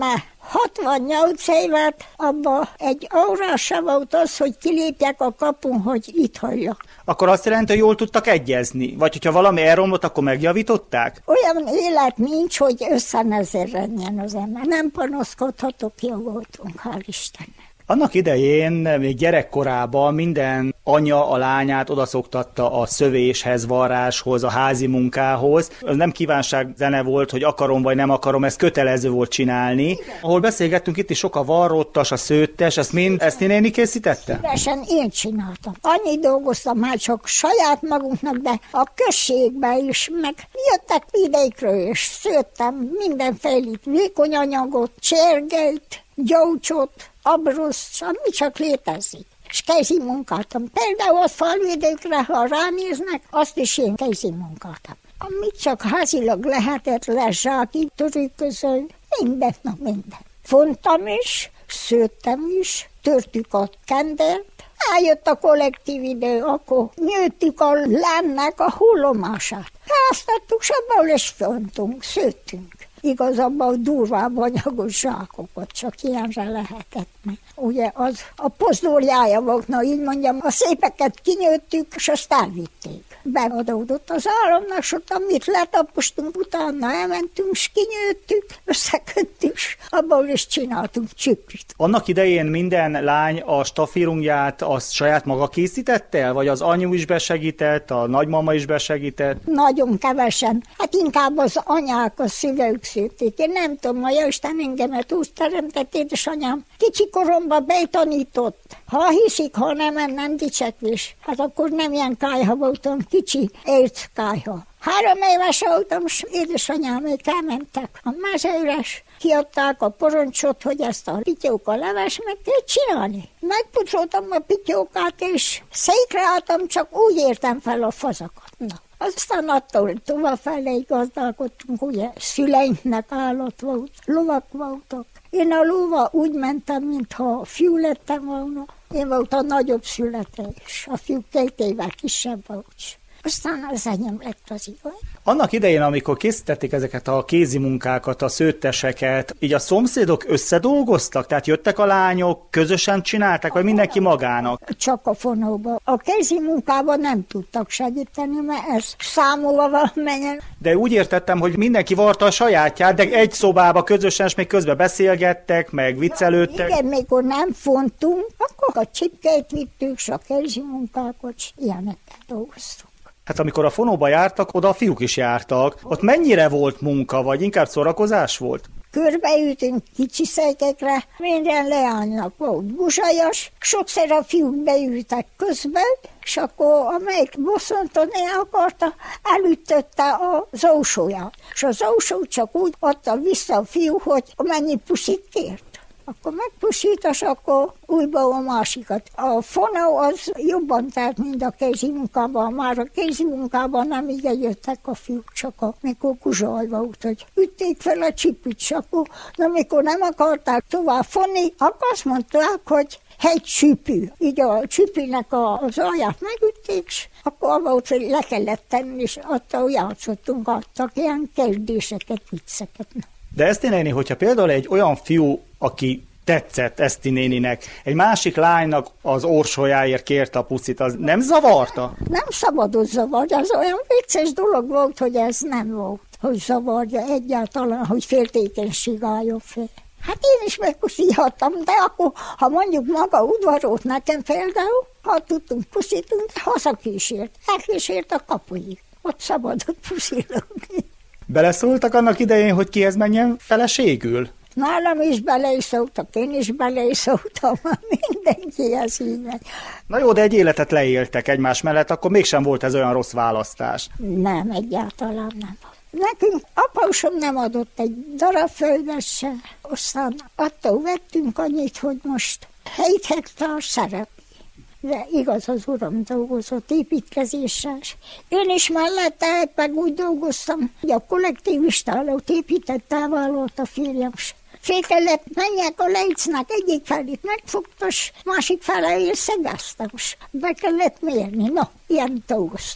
hatvannyolc évet, abban egy órása volt az, hogy kilépjek a kapun, hogy itt halljak. Akkor azt jelenti, hogy jól tudtak egyezni? Vagy hogyha valami elromlott, akkor megjavították? Olyan élet nincs, hogy összenezerredjen az ember. Nem panaszkodhatok, jó voltunk, hál' Istennek. Annak idején, még gyerekkorában minden anya a lányát odaszoktatta a szövéshez, varráshoz, a házi munkához. Az nem kívánság zene volt, hogy akarom vagy nem akarom, ez kötelező volt csinálni. Igen. Ahol beszélgettünk, itt is sok a varrottas, a szőttes, ezt mind ezt néni készítette? Szívesen én csináltam. Annyi dolgoztam már csak saját magunknak, de a községben is, meg jöttek vidékről, és szőttem mindenféle vékony anyagot, csergelyt, gyógycsot, abroszt, ami csak létezik. És kézi munkáltam. Például a falvidékre, ha ránéznek, azt is én kézi munkáltam. Amit csak házilag lehetett, lezsáki, törőközöl, mindent, na minden. Fontam is, szőttem is, törtük a kendert. Eljött a kollektív idő, akkor nyőttük a lennek a hullomását. Háztattuk, és abból is fontunk, szőttünk. Igazából durvább anyagos zsákokat, csak ilyenre lehetett meg. Ugye az a pozdorjája volt, na így mondjam, a szépeket kinyőttük, és azt elvitték. Beadódott az államnak, és ott amit letapostunk, utána elmentünk, és kinyőttük, összeköttük, és abból is csináltunk csüppit. Annak idején minden lány a stafirungját azt saját maga készítette el, vagy az anyu is besegített, a nagymama is besegített? Nagyon kevesen. Hát inkább az anyák, a szülők szülték. Én nem tudom, ma jó Isten engemet úgy teremtett édesanyám. Kicsi koromban betanított. Ha hiszik, ha nem, nem dicsekvés. Hát akkor nem ilyen kályha voltam, kicsi ért kályha. Három éves voltam, és édesanyámék elmentek a mezőre, kiadták a parancsot, hogy ezt a pityóka leves meg kell csinálni. Megpucoltam a pityókát, és székre álltam, csak úgy értem fel a fazakat. Na. Aztán attól továbbfelé gazdálkodtunk, ugye szüleinknek állat volt, lovak voltak. Én a lóval úgy mentem, mintha fiú lettem volna. Én volt a nagyobb születe is, a fiú két évvel kisebb volt. Aztán az enyém lett az igaz. Annak idején, amikor készítették ezeket a kézi munkákat, a szőtteseket, így a szomszédok összedolgoztak? Tehát jöttek a lányok, közösen csinálták, vagy mindenki magának? Csak a fonóban. A kézi munkában nem tudtak segíteni, mert ez számolva valamennyien. De úgy értettem, hogy mindenki varta a sajátját, de egy szobába közösen, és még közben beszélgettek, meg viccelődtek. Igen, mikor nem fontunk, akkor a csipkeit vittük, és a kézi munkákat, ilyenekkel dolgoztunk. Hát amikor a fonóba jártak, oda a fiúk is jártak. Ott mennyire volt munka, vagy inkább szórakozás volt? Körbeültünk kicsi székekre, minden leánynak volt buzsajas, sokszor a fiúk beültek közbe, és akkor amelyik bosszantani akarta, elütötte az ósóját. És az ósó csak úgy adta vissza a fiú, hogy amennyi puszit kért. Akkor megpusít, és akkor újba a másikat. A fonó az jobban telt, mint a kézi munkában. Már a kézi munkában nem így jöttek a fiúk, csak amikor kuzsaj volt, hogy ütték fel a csipit, és akkor, de amikor nem akarták tovább fonni, akkor azt mondták, hogy egy csipű. Így a csipűnek az alját megütték, és akkor volt, hogy le kellett tenni, és attól játszottunk, adtak ilyen kérdéseket, vicceket. De Eszti néni, hogyha például egy olyan fiú, aki tetszett Eszti néninek, egy másik lánynak az orsójáért kérte a puszit, az nem zavarta? Nem szabadott zavarja, az olyan vicces dolog volt, hogy ez nem volt, hogy zavarja egyáltalán, hogy féltékenység álljon fel. Hát én is megpuszíthattam, de akkor, ha mondjuk maga udvarolt nekem például, ha tudtunk puszítunk, hazakísért, elkísért a kapuig, ott szabadott puszilogni. Beleszóltak annak idején, hogy kihez menjen feleségül? Nálam is bele is szóltak, én is bele is szóltam, mindenkihez így meg. Na jó, de egy életet leéltek egymás mellett, akkor mégsem volt ez olyan rossz választás. Nem, egyáltalán nem. Nekünk apósom nem adott egy darab földet se, aztán attól vettünk annyit, hogy most hét hektár szerep. De igaz, az uram dolgozott építkezéssel. Én is mellette meg úgy dolgoztam, hogy a kollektív istálót épített, elvállalt a férjem. Fél kellett menjek a lejcnek, egyik felét megfogtas, másik felé szegeztem. Be kellett mérni. Na, ilyen dolgoztam.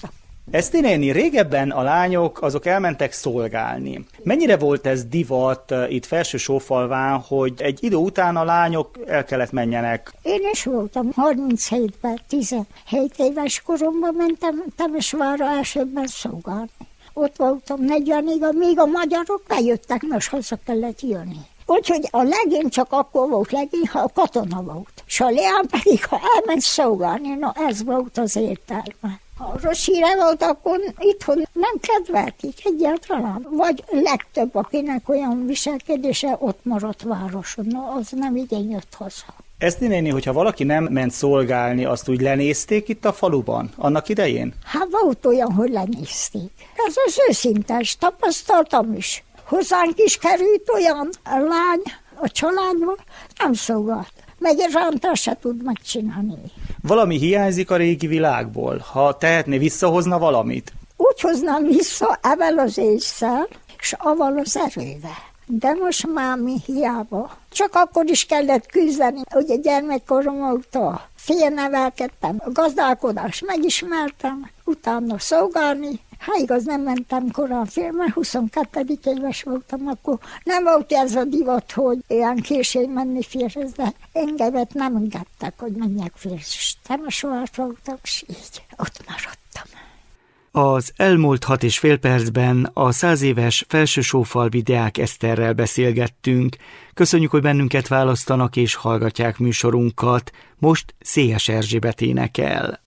Eszti néni, régebben a lányok azok elmentek szolgálni. Mennyire volt ez divat itt Felsősófalván, hogy egy idő után a lányok el kellett menjenek? Én is voltam harminchétben, tizenhét éves koromban mentem Temesvárra elsőbben szolgálni. Ott voltam negyvenig, még a magyarok bejöttek, most haza kellett jönni. Úgyhogy a legény csak akkor volt legény, ha a katona volt. És a leány pedig, ha elment szolgálni, na ez volt az értelme. Ha rossz híre volt, akkor itthon nem kedvelték egyáltalán. Vagy legtöbb, akinek olyan viselkedése, ott maradt városon. Na, az nem igény jött haza. Eszti néni, hogyha valaki nem ment szolgálni, azt úgy lenézték itt a faluban, annak idején? Hát volt olyan, hogy lenézték. Ez az őszintes, tapasztaltam is. Hozzánk is került olyan lány a családban, nem szolgált. Meg egy rántás se tud megcsinálni. Valami hiányzik a régi világból? Ha tehetné, visszahozna valamit? Úgy hoznám vissza evel az ésszel, és aval az erővel. De most már mi hiába. Csak akkor is kellett küzdeni, hogy a gyermekkorom óta félnevelkedtem, a gazdálkodást megismertem, utána szolgálni. Hát igaz, nem mentem korán fél, mert huszonkettő éves voltam, akkor nem volt ez a divat, hogy ilyen későn menni férhez, de engemet nem engedtek, hogy menjek férhez. Temesvárt voltam, és így ott maradtam. Az elmúlt hat és fél percben a száz éves Felsősófalvi Deák Eszterrel beszélgettünk. Köszönjük, hogy bennünket választanak és hallgatják műsorunkat. Most Széhes Erzsébet énekel.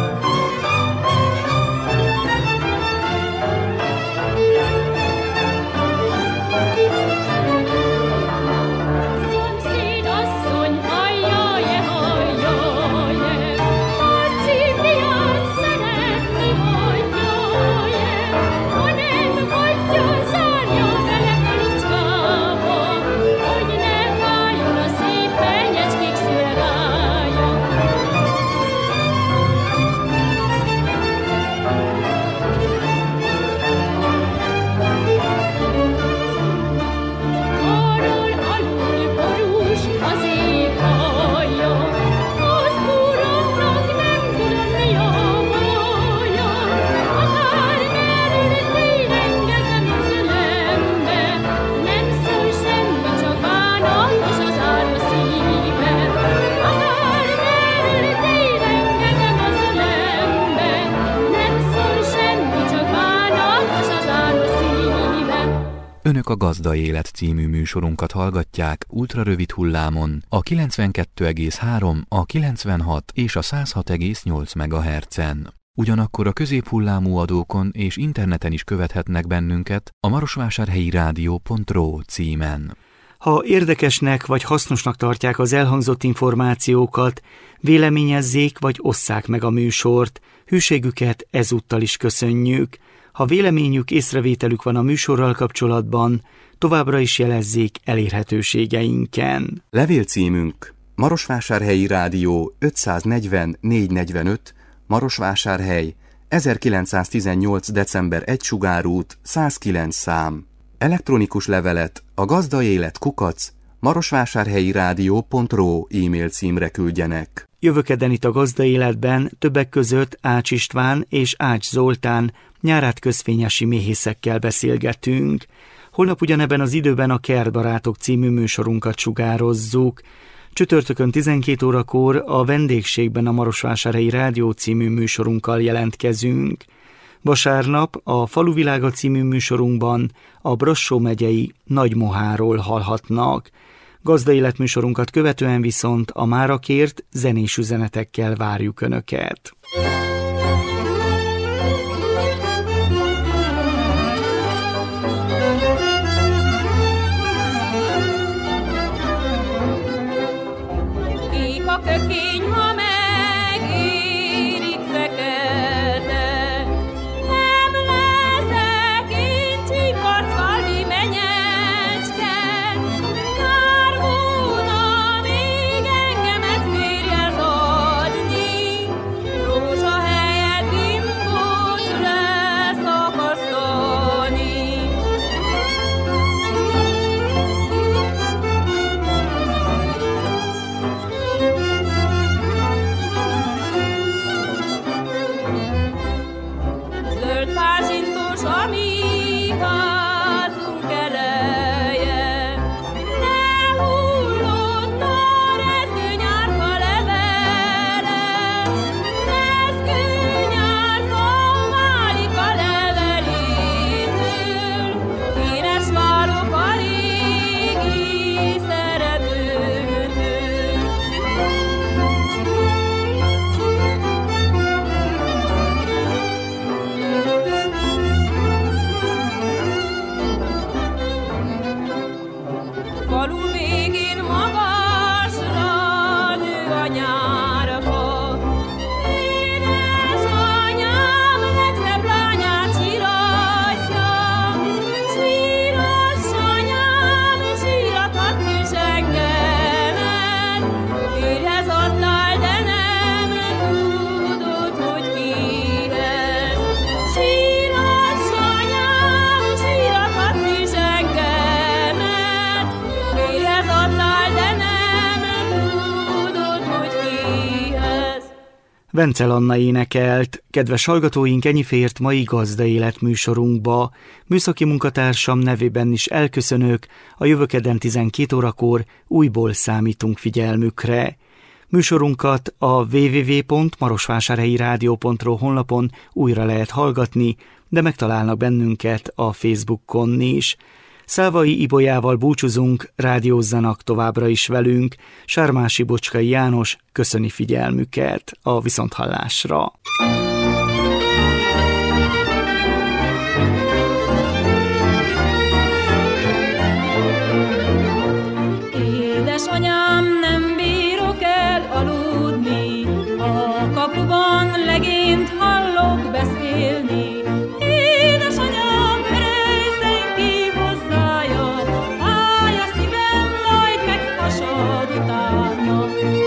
Önök a Gazda Élet című műsorunkat hallgatják ultrarövid hullámon a kilencvenkettő egész három, a kilencvenhat és a száz hat egész nyolc megahertzen. Ugyanakkor a középhullámú adókon és interneten is követhetnek bennünket a marosvásárhelyi rádió pont ro címen. Ha érdekesnek vagy hasznosnak tartják az elhangzott információkat, véleményezzék vagy osszák meg a műsort, hűségüket ezúttal is köszönjük. Ha véleményük, észrevételük van a műsorral kapcsolatban, továbbra is jelezzék elérhetőségeinken. Levélcímünk Marosvásárhelyi Rádió ötszáznegyven négyszáznegyvenöt, Marosvásárhely, ezerkilencszáztizennyolc. december egy Sugárút, száz kilenc szám. Elektronikus levelet a gazdaélet kukac marosvásárhelyi rádió pont ro e-mail címre küldjenek. Jövő kedden itt a Gazda Életben többek között Ács István és Ács Zoltán nyárát közfényesi méhészekkel beszélgetünk. Holnap ugyanebben az időben a Kertbarátok című műsorunkat sugározzuk. Csütörtökön tizenkét órakor a vendégségben a Marosvásárhelyi Rádió című műsorunkkal jelentkezünk. Vasárnap a Faluvilága című műsorunkban a Brassó megyei Nagymoháról hallhatnak. Gazda életműsorunkat követően viszont a mára kért zenés üzenetekkel várjuk Önöket. Kék a kökény, ha megérik fekete, nem leszek én csikarcfalvi menyecske, kár volna még engemet férjhez adni, rózsa Vencel Anna énekelt. Kedves hallgatóink, ennyi fért mai Gazda Élet műsorunkba. Műszaki munkatársam nevében is elköszönök, a jövő kedden tizenkét órakor újból számítunk figyelmükre. Műsorunkat a double-u double-u double-u pont marosvásárhelyi rádió pont ro honlapon újra lehet hallgatni, de megtalálnak bennünket a Facebookon is. Szálvai Ibolyával búcsúzunk, rádiózzanak továbbra is velünk. Sármási Bocskai János köszöni figyelmüket, a viszonthallásra. Édesanyám, nem bírok elaludni, a kapuban legényt hallok beszélni. Édesanyám, erejszen ki hozzája, fáj a szívem, majd meghasad utána.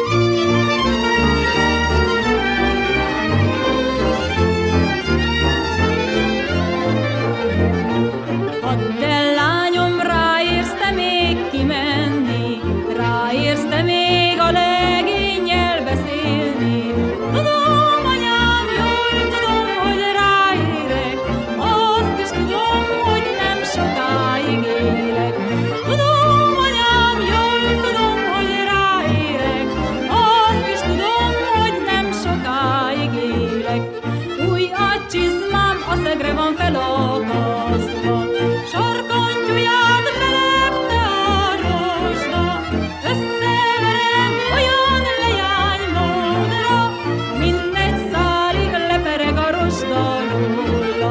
Add el, lányom, ráérsz te még kimenni, ráérsz te még a legénnyel beszélni. Tudom, anyám, jól tudom, hogy ráérek, azt is tudom, hogy nem sokáig élek. Tudom, anyám, jól tudom, hogy ráérek, azt is tudom, hogy nem sokáig élek. Új a csizmám, a szegre van felakasztva, sarkantyúját belepte a rozsda. Összeverem olyan lejány módra, mindegy szálig lepereg a rozsda róla.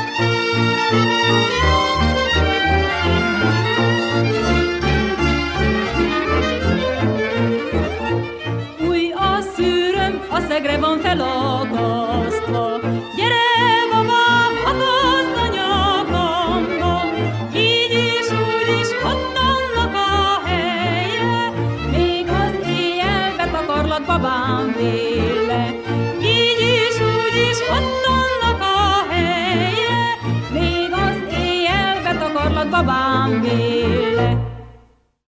Új a szűröm, a szegre van felakasztva. Gyere, babám, akaszd a nyakamba, így is, úgy is, ott annak a helye, még az éjjel betakarlak babám vér.